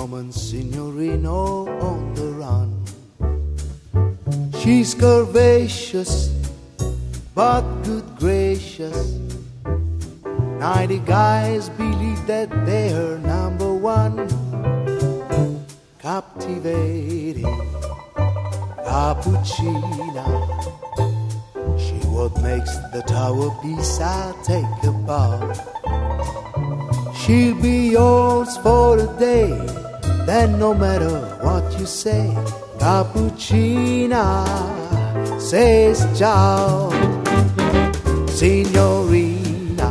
woman, signorino on the run. She's curvaceous, but good gracious. 90 guys believe that they're number one. Captivating cappuccina, she what makes the Tower Pisa take a bow. She'll be yours for a day, then no matter what you say, Cappuccina says ciao. Signorina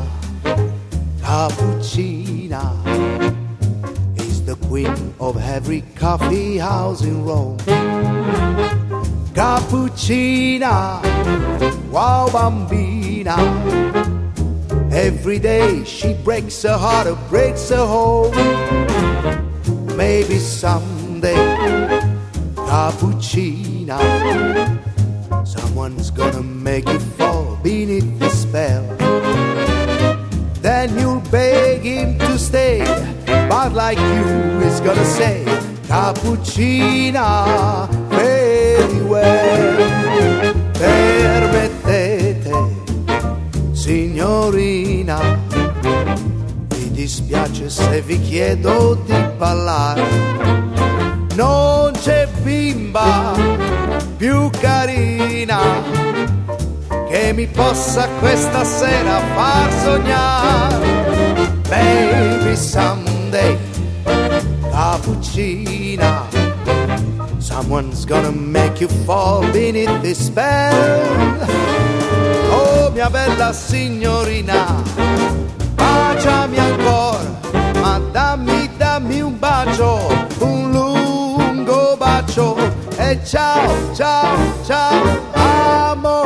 Cappuccina is the queen of every coffee house in Rome. Cappuccina, wow bambina, every day she breaks her heart or breaks her home. Maybe someday, Cappuccina, someone's gonna make you fall beneath the spell. Then you'll beg him to stay, but like you, he's gonna say, Cappuccina, very well. Permettete, signorina, mi dispiace se vi chiedo di parlare. Non c'è bimba più carina che mi possa questa sera far sognare. Baby someday, Cappuccina, someone's gonna make you fall beneath this spell. Oh mia bella signorina, baciami ancora, ma dammi un bacio, un lungo bacio, e ciao, ciao, ciao, amore.